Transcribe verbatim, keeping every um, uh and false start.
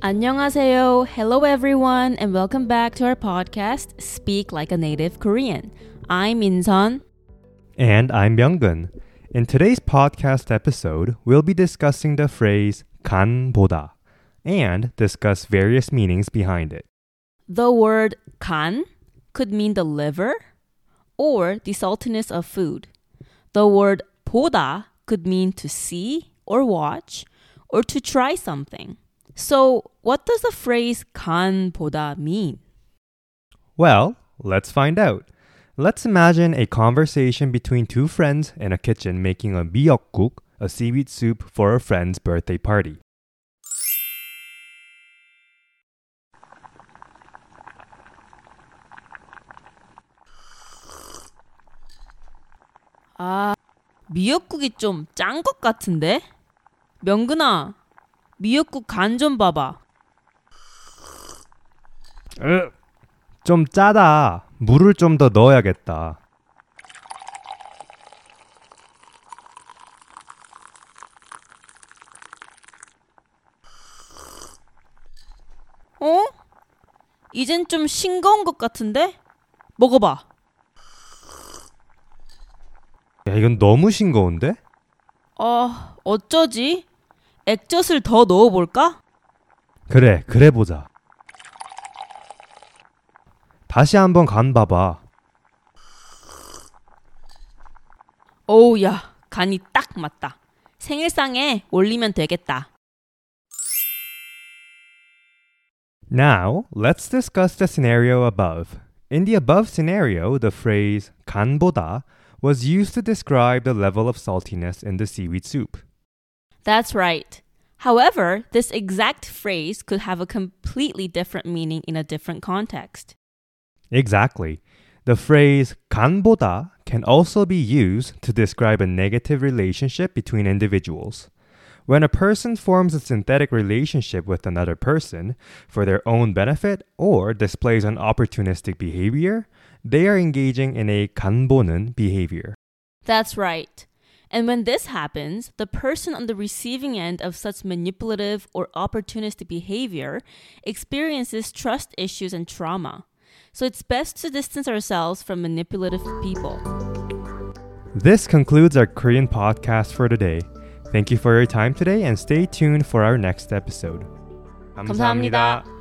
안녕하세요. Hello everyone and welcome back to our podcast, Speak Like a Native Korean. I'm Insun. And I'm Myunggun. In today's podcast episode, we'll be discussing the phrase 간보다 and discuss various meanings behind it. The word 간 could mean the liver or the saltiness of food. The word 보다 could mean to see or watch or to try something. So, what does the phrase 간보다 mean? Well, let's find out. Let's imagine a conversation between two friends in a kitchen making a 미역국, a seaweed soup for a friend's birthday party. 아, 미역국이 좀 짠 것 같은데? 명근아, 미역국 간 좀 봐봐. 으, 좀 짜다. 물을 좀 더 넣어야겠다. 어? 이젠 좀 싱거운 것 같은데? 먹어봐. 야, 이건 너무 싱거운데? 어, 어쩌지? 액젓을 더 넣어볼까? 그래, 그래 보자. 다시 한번 간 봐봐. 오우, 야, 간이 딱 맞다. 생일상에 올리면 되겠다. Now, let's discuss the scenario above. In the above scenario, the phrase 간보다 was used to describe the level of saltiness in the seaweed soup. That's right. However, this exact phrase could have a completely different meaning in a different context. Exactly. The phrase 간보다 can also be used to describe a negative relationship between individuals. When a person forms a synthetic relationship with another person for their own benefit or displays an opportunistic behavior, they are engaging in a 간보는 behavior. That's right. And when this happens, the person on the receiving end of such manipulative or opportunistic behavior experiences trust issues and trauma. So it's best to distance ourselves from manipulative people. This concludes our Korean podcast for today. Thank you for your time today and stay tuned for our next episode. 감사합니다.